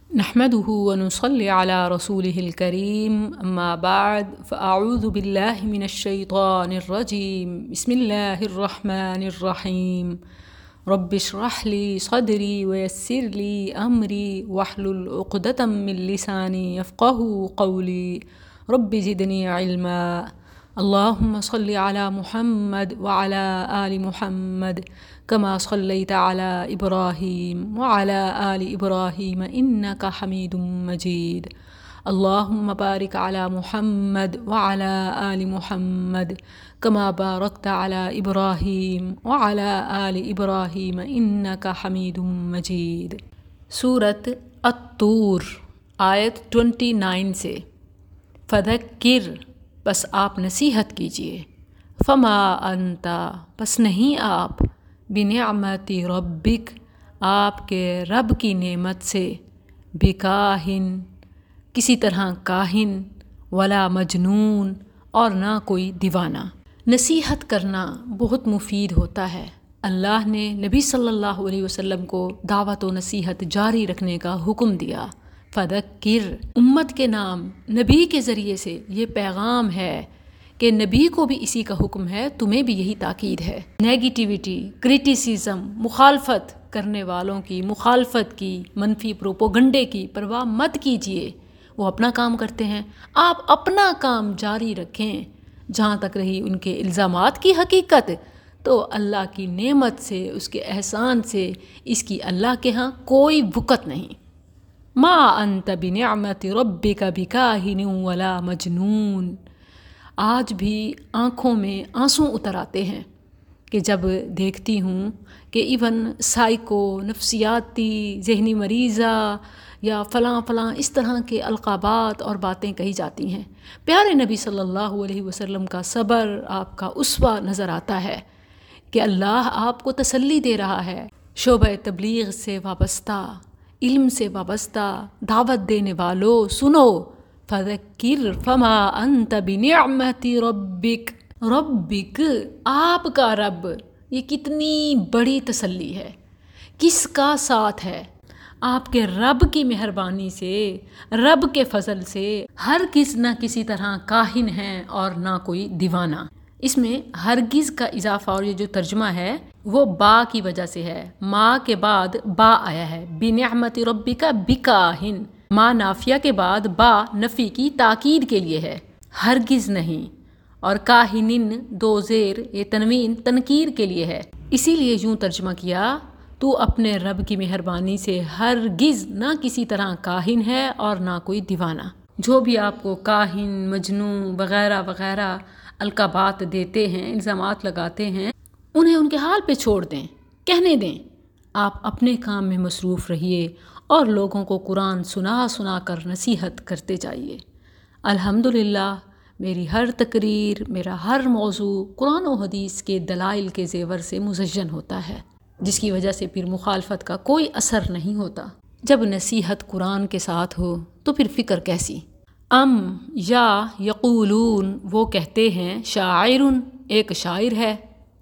نحمده ونصلي على رسوله الكريم أما بعد فأعوذ بالله من الشيطان الرجيم بسم الله الرحمن الرحيم رب اشرح لي صدري ويسر لي أمري واحلل عقدة من لساني يفقهوا قولي رب زدني علما اللهم صل على محمد وعلى آل محمد كما صليت على إبراهيم وعلى آل إبراهيم إنك حميد مجيد اللهم بارك على محمد وعلى آل محمد كما باركت على إبراهيم وعلى آل إبراهيم إنك حميد مجيد۔ سورة الطور آیت 29 سے فذکر بس آپ نصیحت کیجئے، فما انتا بس نہیں آپ، بنعمت ربک آپ کے رب کی نعمت سے، بکاہن کسی طرح کاہن، ولا مجنون اور نہ کوئی دیوانہ۔ نصیحت کرنا بہت مفید ہوتا ہے۔ اللہ نے نبی صلی اللہ علیہ وسلم کو دعوت و نصیحت جاری رکھنے کا حکم دیا۔ فذکر امت کے نام نبی کے ذریعے سے یہ پیغام ہے کہ نبی کو بھی اسی کا حکم ہے، تمہیں بھی یہی تاکید ہے۔ نیگیٹیوٹی، کرٹیسزم، مخالفت کرنے والوں کی، مخالفت کی، منفی پروپوگنڈے کی پرواہ مت کیجیے، وہ اپنا کام کرتے ہیں، آپ اپنا کام جاری رکھیں۔ جہاں تک رہی ان کے الزامات کی حقیقت، تو اللہ کی نعمت سے، اس کے احسان سے اس کی اللہ کے ہاں کوئی وقت نہیں۔ ما انت بنعمت ربک بکاہن ولا مجنون۔ آج بھی آنکھوں میں آنسو اتر آتے ہیں کہ جب دیکھتی ہوں کہ ایون سائیکو، نفسیاتی، ذہنی مریضہ یا فلاں فلاں اس طرح کے القابات اور باتیں کہی جاتی ہیں۔ پیارے نبی صلی اللہ علیہ وسلم کا صبر، آپ کا اسوہ نظر آتا ہے کہ اللہ آپ کو تسلی دے رہا ہے۔ شعبہ تبلیغ سے وابستہ، علم سے وابستہ دعوت دینے والوں سنو، فذکر فما انت بنعمت ربک، ربک آپ کا رب، یہ کتنی بڑی تسلی ہے۔ کس کا ساتھ ہے؟ آپ کے رب کی مہربانی سے، رب کے فضل سے، ہرگز نہ کسی طرح کاہن ہے اور نہ کوئی دیوانہ۔ اس میں ہرگز کا اضافہ اور یہ جو ترجمہ ہے وہ با کی وجہ سے ہے، ما کے بعد با آیا ہے، بنعمت ربک بکاہن، ما نافیہ کے بعد با نفی کی تاکید کے لیے ہے، ہرگز نہیں، اور کاہنن دو زیر یہ تنوین تنکیر کے لیے ہے، اسی لیے یوں ترجمہ کیا، تو اپنے رب کی مہربانی سے ہرگز نہ کسی طرح کاہن ہے اور نہ کوئی دیوانہ۔ جو بھی آپ کو کاہن، مجنون وغیرہ وغیرہ القابات دیتے ہیں، الزامات لگاتے ہیں، انہیں ان کے حال پہ چھوڑ دیں، کہنے دیں۔ آپ اپنے کام میں مصروف رہیے اور لوگوں کو قرآن سنا سنا کر نصیحت کرتے جائیے۔ الحمدللہ میری ہر تقریر، میرا ہر موضوع قرآن و حدیث کے دلائل کے زیور سے مزین ہوتا ہے، جس کی وجہ سے پھر مخالفت کا کوئی اثر نہیں ہوتا۔ جب نصیحت قرآن کے ساتھ ہو تو پھر فکر کیسی؟ ام یا یقولون وہ کہتے ہیں، شاعر ایک شاعر ہے،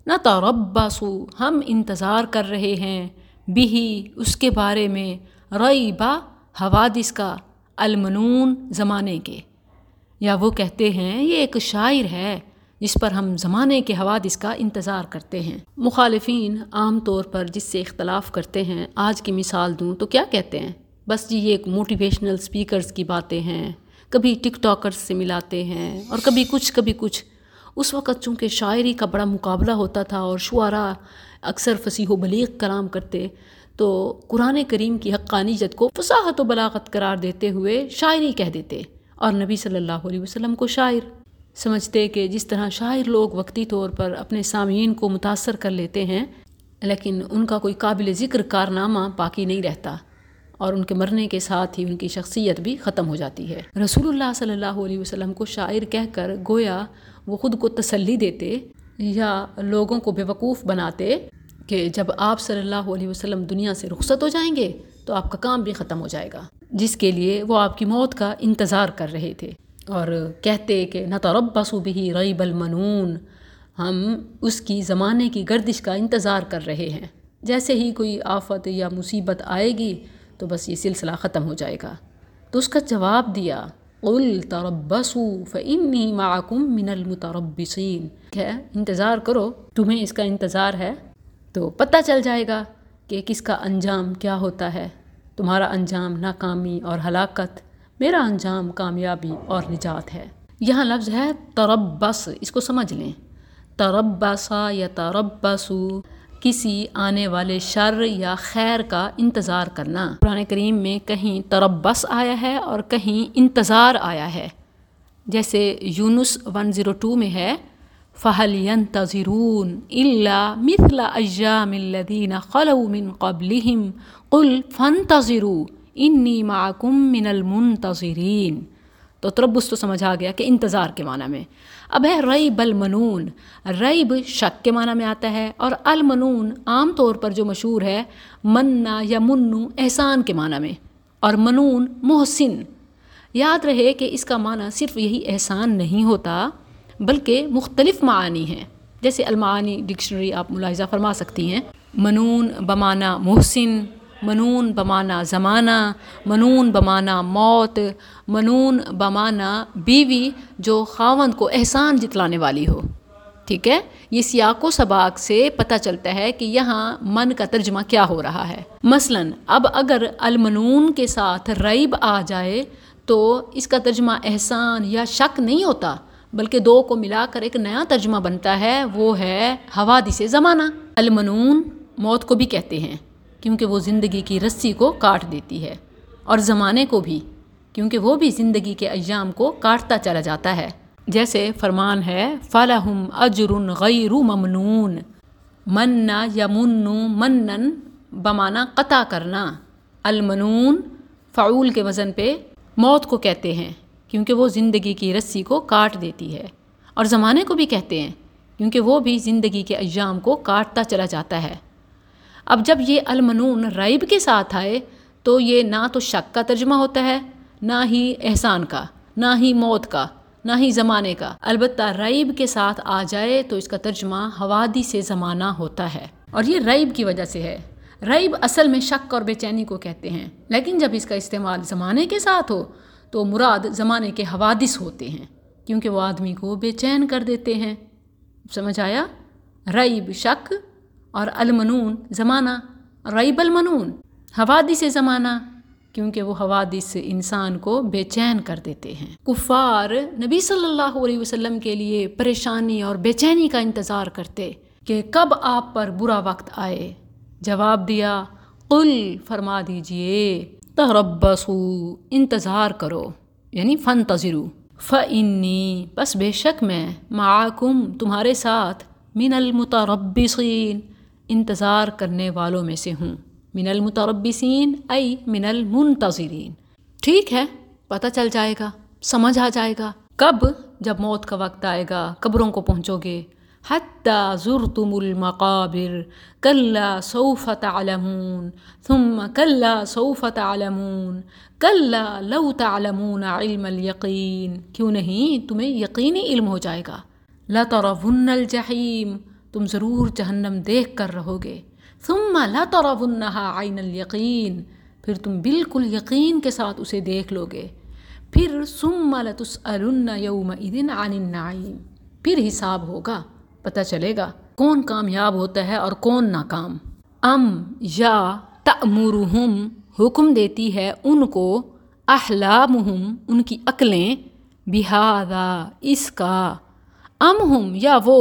نتربص ہم انتظار کر رہے ہیں، بہی اس کے بارے میں، ریبا حوادث کا، المنون زمانے کے، یا وہ کہتے ہیں یہ ایک شاعر ہے جس پر ہم زمانے کے حوادث کا انتظار کرتے ہیں۔ مخالفین عام طور پر جس سے اختلاف کرتے ہیں، آج کی مثال دوں تو کیا کہتے ہیں؟ بس جی یہ ایک موٹیویشنل سپیکرز کی باتیں ہیں، کبھی ٹک ٹاکرز سے ملاتے ہیں اور کبھی کچھ۔ اس وقت چونکہ شاعری کا بڑا مقابلہ ہوتا تھا اور شعراء اکثر فصیح و بلیغ کلام کرتے، تو قرآن کریم کی حقانیت کو فصاحت و بلاغت قرار دیتے ہوئے شاعری کہہ دیتے، اور نبی صلی اللہ علیہ وسلم کو شاعر سمجھتے کہ جس طرح شاعر لوگ وقتی طور پر اپنے سامعین کو متاثر کر لیتے ہیں، لیکن ان کا کوئی قابل ذکر کارنامہ باقی نہیں رہتا، اور ان کے مرنے کے ساتھ ہی ان کی شخصیت بھی ختم ہو جاتی ہے۔ رسول اللہ صلی اللہ علیہ وسلم کو شاعر کہہ کر گویا وہ خود کو تسلی دیتے یا لوگوں کو بیوقوف بناتے کہ جب آپ صلی اللہ علیہ وسلم دنیا سے رخصت ہو جائیں گے تو آپ کا کام بھی ختم ہو جائے گا، جس کے لیے وہ آپ کی موت کا انتظار کر رہے تھے، اور کہتے کہ نتربص بہ ریب المنون، ہم اس کی زمانے کی گردش کا انتظار کر رہے ہیں۔ جیسے ہی کوئی آفت یا مصیبت آئے گی تو بس یہ سلسلہ ختم ہو جائے گا۔ تو اس کا جواب دیا قُلْ تَرَبَّصُوا فَإِنِّي مَعَكُمْ مِنَ الْمُتَرَبِّصِينَ، کہ انتظار کرو، تمہیں اس کا انتظار ہے، تو پتہ چل جائے گا کہ کس کا انجام کیا ہوتا ہے۔ تمہارا انجام ناکامی اور ہلاکت، میرا انجام کامیابی اور نجات ہے۔ یہاں لفظ ہے تربص، اس کو سمجھ لیں۔ تربص یا تربص، کسی آنے والے شر یا خیر کا انتظار کرنا۔ قرآن کریم میں کہیں تربص آیا ہے اور کہیں انتظار آیا ہے، جیسے یونس 102 میں ہے فَهَلْ يَنْتَظِرُونَ إِلَّا مِثْلَ أَيَّامِ الَّذِينَ خَلَوْا مِنْ قَبْلِهِمْ قُلْ فَانْتَظِرُوا إِنِّي مَعَكُمْ مِنَ الْمُنْتَظِرِينَ۔ تو تربص تو سمجھ آ گیا کہ انتظار کے معنی میں۔ اب ہے ریب المنون، ریب شک کے معنی میں آتا ہے، اور المنون عام طور پر جو مشہور ہے منا یا منو احسان کے معنی میں، اور منون محسن۔ یاد رہے کہ اس کا معنی صرف یہی احسان نہیں ہوتا بلکہ مختلف معانی ہیں، جیسے المعانی ڈکشنری آپ ملاحظہ فرما سکتی ہیں۔ منون بمعنی محسن، منون بمعنی زمانہ، منون بمعنی موت، منون بمعنی بیوی جو خاوند کو احسان جتلانے والی ہو۔ ٹھیک ہے، یہ سیاق و سباق سے پتہ چلتا ہے کہ یہاں من کا ترجمہ کیا ہو رہا ہے۔ مثلاً اب اگر المنون کے ساتھ ریب آ جائے تو اس کا ترجمہ احسان یا شک نہیں ہوتا، بلکہ دو کو ملا کر ایک نیا ترجمہ بنتا ہے، وہ ہے حوادث زمانہ۔ المنون موت کو بھی کہتے ہیں کیونکہ وہ زندگی کی رسی کو کاٹ دیتی ہے، اور زمانے کو بھی کیونکہ وہ بھی زندگی کے ایام کو کاٹتا چلا جاتا ہے، جیسے فرمان ہے فَلَهُمْ أَجْرٌ غَيْرُ مَمْنُونَ۔ مَنَّ يَمُنُّ مَنًّا بمعنی قطع کرنا۔ المنون فعول کے وزن پہ موت کو کہتے ہیں کیونکہ وہ زندگی کی رسی کو کاٹ دیتی ہے، اور زمانے کو بھی کہتے ہیں کیونکہ وہ بھی زندگی کے ایام کو کاٹتا چلا جاتا ہے۔ اب جب یہ المنون ریب کے ساتھ آئے تو یہ نہ تو شک کا ترجمہ ہوتا ہے، نہ ہی احسان کا، نہ ہی موت کا، نہ ہی زمانے کا، البتہ ریب کے ساتھ آ جائے تو اس کا ترجمہ حوادث زمانہ ہوتا ہے، اور یہ ریب کی وجہ سے ہے۔ ریب اصل میں شک اور بے چینی کو کہتے ہیں، لیکن جب اس کا استعمال زمانے کے ساتھ ہو تو مراد زمانے کے حوادث ہوتے ہیں، کیونکہ وہ آدمی کو بے چین کر دیتے ہیں۔ سمجھ آیا؟ ریب شک اور المنون زمانہ، ریب المنون حوادث زمانہ، کیونکہ وہ حوادث انسان کو بے چین کر دیتے ہیں۔ کفار نبی صلی اللہ علیہ وسلم کے لیے پریشانی اور بے چینی کا انتظار کرتے کہ کب آپ پر برا وقت آئے۔ جواب دیا قل، فرما دیجئے تربصوا، انتظار کرو، یعنی فانتظروا، فإنی، بس بے شک میں، معاکم، تمہارے ساتھ، من المتربصین، انتظار کرنے والوں میں سے ہوں۔ من المتربصین ای من المنتظرین۔ ٹھیک ہے، پتہ چل جائے گا، سمجھ آ جائے گا۔ کب؟ جب موت کا وقت آئے گا، قبروں کو پہنچو گے۔ حتی زرتم المقابر کلا سوف تعلمون ثم کلا سوف تعلمون کلا لو تعلمون علم الیقین، کیوں نہیں، تمہیں یقینی علم ہو جائے گا۔ لترون الجحیم، تم ضرور جہنم دیکھ کر رہو گے۔ ثم لترونها عین الیقین، پھر تم بالکل یقین کے ساتھ اسے دیکھ لو گے۔ پھر ثم لتسألن یومئذ عن النعیم، پھر حساب ہوگا، پتہ چلے گا کون کامیاب ہوتا ہے اور کون ناکام۔ ام یا تأمرہم، حکم دیتی ہے ان کو، احلامہم، ان کی عقلیں، بہذا، اس کا، ام ہم، یا وہ،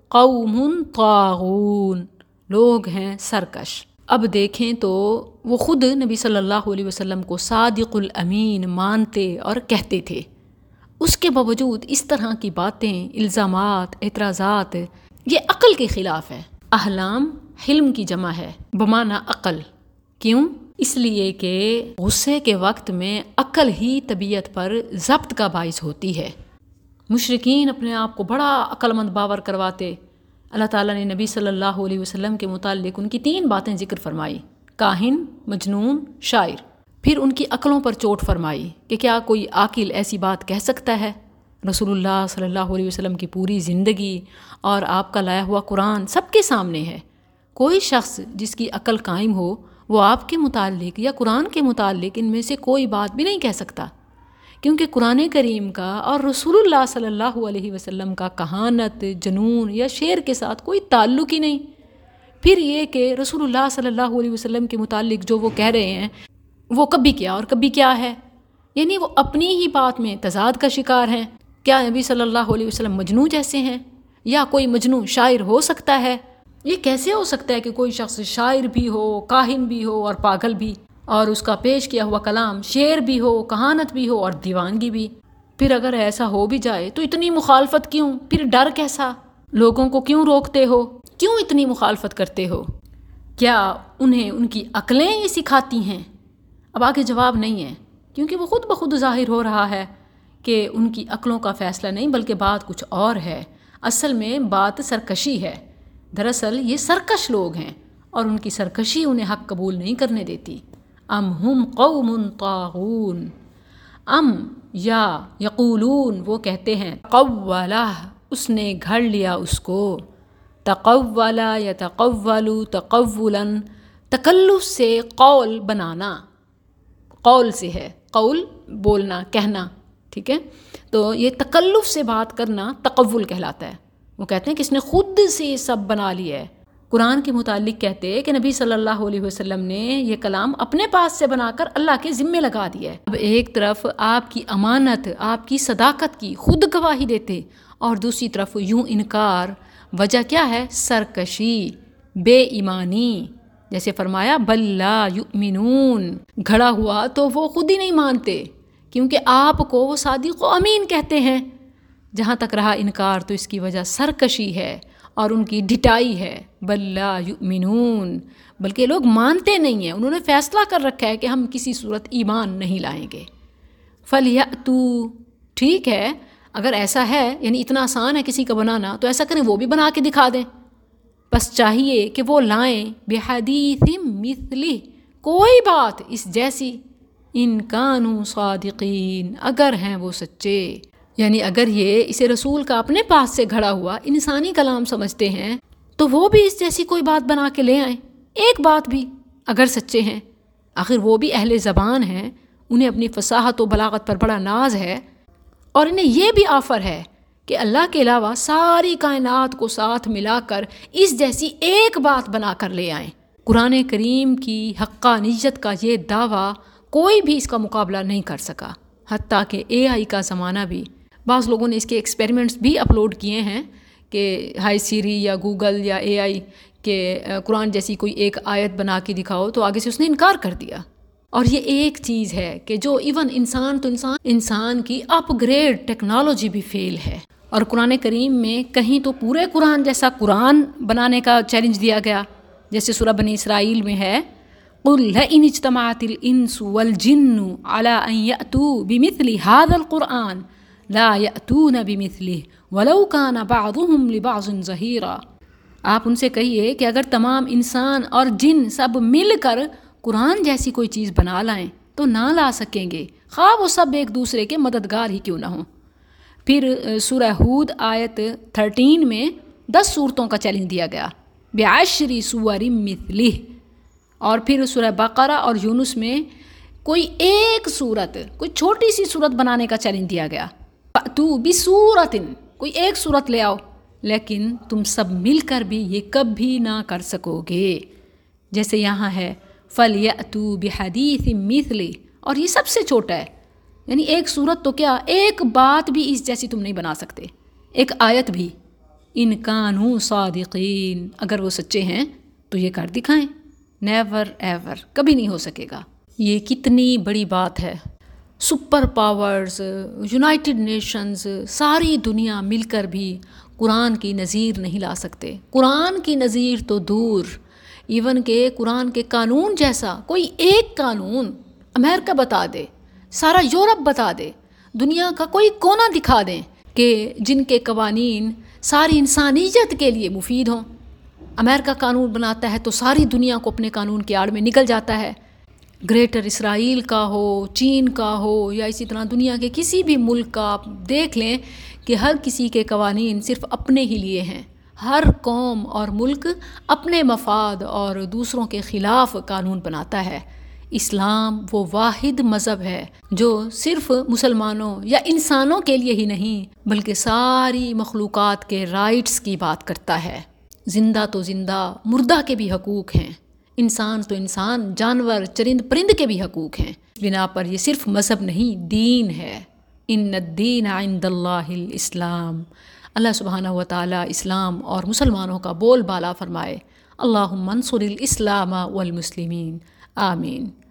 قوم طاغون، لوگ ہیں سرکش۔ اب دیکھیں تو وہ خود نبی صلی اللہ علیہ وسلم کو صادق الامین مانتے اور کہتے تھے، اس کے باوجود اس طرح کی باتیں، الزامات، اعتراضات، یہ عقل کے خلاف ہے۔ احلام حلم کی جمع ہے بمعنی عقل۔ کیوں؟ اس لیے کہ غصے کے وقت میں عقل ہی طبیعت پر ضبط کا باعث ہوتی ہے۔ مشرکین اپنے آپ کو بڑا عقل مند باور کرواتے۔ اللہ تعالیٰ نے نبی صلی اللہ علیہ وسلم کے متعلق ان کی 3 باتیں ذکر فرمائی، کاہن، مجنون، شاعر۔ پھر ان کی عقلوں پر چوٹ فرمائی کہ کیا کوئی عاقل ایسی بات کہہ سکتا ہے؟ رسول اللہ صلی اللہ علیہ وسلم کی پوری زندگی اور آپ کا لایا ہوا قرآن سب کے سامنے ہے۔ کوئی شخص جس کی عقل قائم ہو وہ آپ کے متعلق یا قرآن کے متعلق ان میں سے کوئی بات بھی نہیں کہہ سکتا، کیونکہ قرآن کریم کا اور رسول اللہ صلی اللہ علیہ وسلم کا کہانت، جنون یا شعر کے ساتھ کوئی تعلق ہی نہیں۔ پھر یہ کہ رسول اللہ صلی اللہ علیہ وسلم کے متعلق جو وہ کہہ رہے ہیں وہ کبھی کیا اور کبھی کیا ہے، یعنی وہ اپنی ہی بات میں تضاد کا شکار ہیں۔ کیا نبی صلی اللہ علیہ وسلم مجنون جیسے ہیں، یا کوئی مجنون شاعر ہو سکتا ہے؟ یہ کیسے ہو سکتا ہے کہ کوئی شخص شاعر بھی ہو، کاہن بھی ہو اور پاگل بھی، اور اس کا پیش کیا ہوا کلام شعر بھی ہو، کہانت بھی ہو اور دیوانگی بھی؟ پھر اگر ایسا ہو بھی جائے تو اتنی مخالفت کیوں؟ پھر ڈر کیسا؟ لوگوں کو کیوں روکتے ہو؟ کیوں اتنی مخالفت کرتے ہو؟ کیا انہیں ان کی عقلیں یہ سکھاتی ہیں؟ اب آگے جواب نہیں ہے، کیونکہ وہ خود بخود ظاہر ہو رہا ہے کہ ان کی عقلوں کا فیصلہ نہیں بلکہ بات کچھ اور ہے۔ اصل میں بات سرکشی ہے۔ دراصل یہ سرکش لوگ ہیں اور ان کی سرکشی انہیں حق قبول نہیں کرنے دیتی۔ ام ہم قوم طاغون، ام یا یقولون وہ کہتے ہیں، قولہ اس نے گھڑ لیا اس کو، تقولا یتقول تقولا، تکلف سے قول بنانا، قول سے ہے، قول بولنا کہنا، ٹھیک ہے؟ تو یہ تکلف سے بات کرنا تقول کہلاتا ہے۔ وہ کہتے ہیں کہ اس نے خود سے یہ سب بنا لیا ہے۔ قرآن کے متعلق کہتے ہیں کہ نبی صلی اللہ علیہ وسلم نے یہ کلام اپنے پاس سے بنا کر اللہ کے ذمے لگا دیا ہے۔ اب ایک طرف آپ کی امانت، آپ کی صداقت کی خود گواہی دیتے، اور دوسری طرف یوں انکار۔ وجہ کیا ہے؟ سرکشی، بے ایمانی۔ جیسے فرمایا بل لا یؤمنون، گھڑا ہوا تو وہ خود ہی نہیں مانتے، کیونکہ آپ کو وہ صادق و امین کہتے ہیں۔ جہاں تک رہا انکار تو اس کی وجہ سرکشی ہے اور ان کی ڈھٹائی ہے۔ بل لا یؤمنون، بلکہ لوگ مانتے نہیں ہیں، انہوں نے فیصلہ کر رکھا ہے کہ ہم کسی صورت ایمان نہیں لائیں گے۔ فَلْيَأْتُوا، ٹھیک ہے اگر ایسا ہے، یعنی اتنا آسان ہے کسی کا بنانا، تو ایسا کریں وہ بھی بنا کے دکھا دیں۔ بس چاہیے کہ وہ لائیں بحدیث مثلہ، کوئی بات اس جیسی، ان کانوا صادقین، اگر ہیں وہ سچے۔ یعنی اگر یہ اسے رسول کا اپنے پاس سے گھڑا ہوا انسانی کلام سمجھتے ہیں تو وہ بھی اس جیسی کوئی بات بنا کے لے آئیں، ایک بات بھی، اگر سچے ہیں۔ آخر وہ بھی اہل زبان ہیں، انہیں اپنی فصاحت و بلاغت پر بڑا ناز ہے، اور انہیں یہ بھی آفر ہے کہ اللہ کے علاوہ ساری کائنات کو ساتھ ملا کر اس جیسی ایک بات بنا کر لے آئیں۔ قرآن کریم کی حقانیت کا یہ دعویٰ کوئی بھی اس کا مقابلہ نہیں کر سکا، حتیٰ کہ AI کا زمانہ بھی۔ بعض لوگوں نے اس کے ایکسپیریمنٹس بھی اپلوڈ کیے ہیں کہ ہائی سیری یا گوگل یا AI کہ قرآن جیسی کوئی ایک آیت بنا کے دکھاؤ، تو آگے سے اس نے انکار کر دیا۔ اور یہ ایک چیز ہے کہ جو ایون انسان کی اپ گریڈ ٹیکنالوجی بھی فیل ہے۔ اور قرآن کریم میں کہیں تو پورے قرآن جیسا قرآن بنانے کا چیلنج دیا گیا، جیسے سورہ بنی اسرائیل میں ہے، قُلْ لَئِنِ اجْتَمَعَتِ الْإِنسُ وَالْجِنُّ عَلَىٰ أَن يَأْتُوا بِمِثْلِ هَٰذَا الْقُرْآنِ لَا يَأْتُونَ بِمِثْلِهِ وَلَوْ كَانَ بَعْضُهُمْ لِبَعْضٍ ظَهِيرًا۔ آپ ان سے کہیے کہ اگر تمام انسان اور جن سب مل کر قرآن جیسی کوئی چیز بنا لائیں تو نہ لا سکیں گے، خواہ وہ سب ایک دوسرے کے مددگار ہی کیوں نہ ہوں۔ پھر سورہ ہود آیت 13 میں 10 صورتوں کا چیلنج دیا گیا، بعشر سور مثلہ۔ اور پھر سورہ بقرہ اور یونس میں کوئی ایک صورت، کوئی چھوٹی سی صورت بنانے کا چیلنج دیا گیا، فَأْتُوا بِصُورَةٍ، کوئی ایک صورت لے آؤ، لیکن تم سب مل کر بھی یہ کبھی نہ کر سکو گے۔ جیسے یہاں ہے فَلْيَأْتُوا بِحَدِيثٍ مِثْلِهِ، اور یہ سب سے چھوٹا ہے، یعنی ایک صورت تو کیا، ایک بات بھی اس جیسی تم نہیں بنا سکتے، ایک آیت بھی۔ ان کانوا صادقین، اگر وہ سچے ہیں تو یہ کر دکھائیں۔ نیور ایور، کبھی نہیں ہو سکے گا۔ یہ کتنی بڑی بات ہے۔ سپر پاورز، یونائٹڈ نیشنز، ساری دنیا مل کر بھی قرآن کی نظیر نہیں لا سکتے۔ قرآن کی نظیر تو دور، ایون کہ قرآن کے قانون جیسا کوئی ایک قانون امریکہ بتا دے، سارا یورپ بتا دے، دنیا کا کوئی کونا دکھا دیں کہ جن کے قوانین ساری انسانیت کے لیے مفید ہوں۔ امریکہ قانون بناتا ہے تو ساری دنیا کو اپنے قانون کی آڑ میں نکل جاتا ہے۔ گریٹر اسرائیل کا ہو، چین کا ہو، یا اسی طرح دنیا کے کسی بھی ملک کا آپ دیکھ لیں کہ ہر کسی کے قوانین صرف اپنے ہی لیے ہیں، ہر قوم اور ملک اپنے مفاد اور دوسروں کے خلاف قانون بناتا ہے۔ اسلام وہ واحد مذہب ہے جو صرف مسلمانوں یا انسانوں کے لیے ہی نہیں بلکہ ساری مخلوقات کے رائٹس کی بات کرتا ہے۔ زندہ تو زندہ، مردہ کے بھی حقوق ہیں، انسان تو انسان، جانور، چرند پرند کے بھی حقوق ہیں۔ بنا پر یہ صرف مذہب نہیں، دین ہے۔ ان الدین عند اللہ الاسلام۔ اللہ سبحانہ و تعالیٰ اسلام اور مسلمانوں کا بول بالا فرمائے۔ اللہم انصر الاسلام والمسلمین، آمین۔